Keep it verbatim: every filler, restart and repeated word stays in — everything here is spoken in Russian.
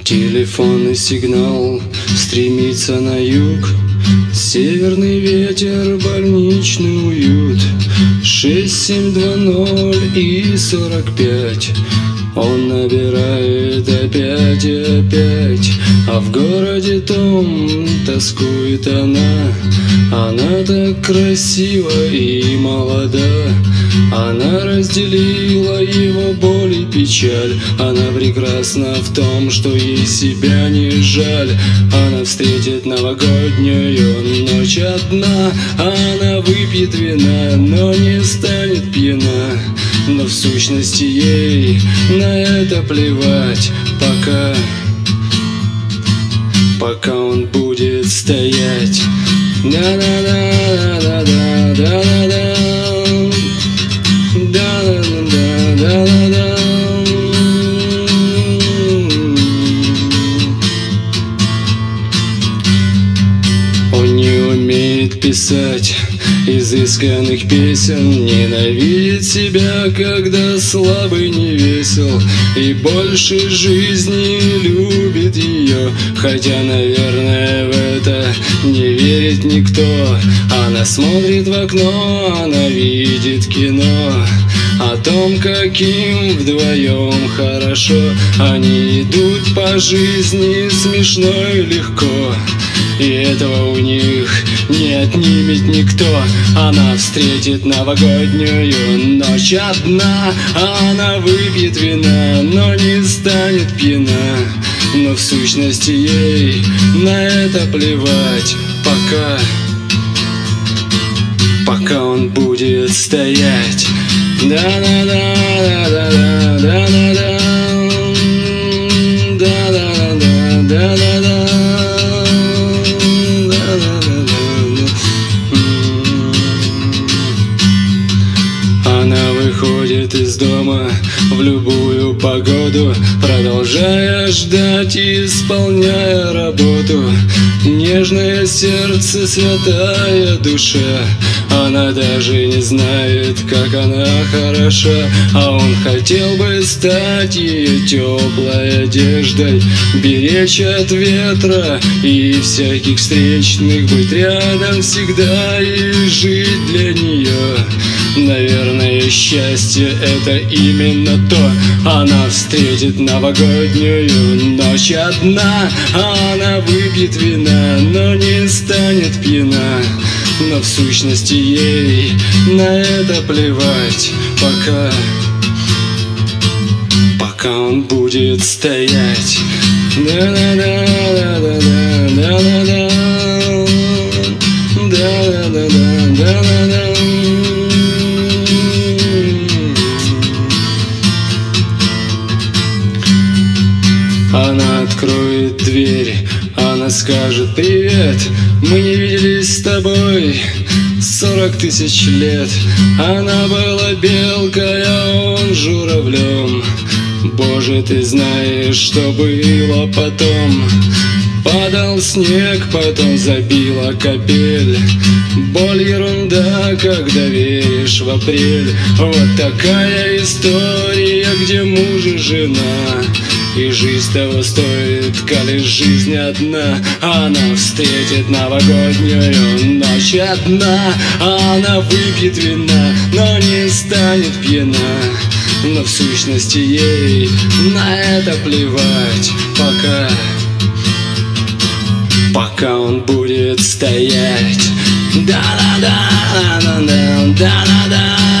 Телефонный сигнал стремится на юг, северный ветер, больничный уют. Шесть семь два ноль и сорок пять. Он набирает опять и опять, а в городе том тоскует она. Она так красива и молода, она разделила его боль и печаль. Она прекрасна в том, что ей себя не жаль. Она встретит новогоднюю ночь одна. Она выпьет вина, но не станет пьяна. Но в сущности ей на это плевать, пока Пока он будет стоять. Да-да-да-да-да-да-да-да. Да-да-да-да-да-да. Он не умеет писать изысканных песен, ненавидит себя, когда слабый не весел, и больше жизни любит ее, хотя, наверное, в это не верит никто. Она смотрит в окно, она видит кино о том, каким вдвоем хорошо. Они идут по жизни смешно и легко, и этого у них не отнимет никто. Она встретит новогоднюю ночь одна. Она выпьет вина, но не станет пьяна. Но в сущности ей на это плевать, пока Пока он будет стоять. Да-да-да-да-да-да-да-да. Да-да-да-да-да-да. Она выходит из дома в любую погоду, продолжая ждать и исполняя работу. Нежное сердце, святая душа, она даже не знает, как она хороша. А он хотел бы стать ее теплой одеждой, беречь от ветра и всяких встречных, быть рядом всегда и жить для нее. Наверное, счастье — это именно то. Она встретит новогоднюю ночь одна. Она выпьет вина, но не станет пьяна. Но в сущности ей на это плевать, пока Пока он будет стоять. Да-да-да-да-да-да-да-да. Да-да-да-да-да-да. Она откроет дверь, она скажет: привет, мы не виделись с тобой сорок тысяч лет. Она была белкой, а он журавлем. Боже, ты знаешь, что было потом. Падал снег, потом забила капель. Боль ерунда, когда веришь в апрель. Вот такая история, где муж и жена, и жизнь того стоит, коли жизнь одна. Она встретит новогоднюю ночь одна. Она выпьет вина, но не станет пьяна. Но в сущности ей на это плевать, пока Пока он будет стоять. Да-да-да-да-да-да-да-да.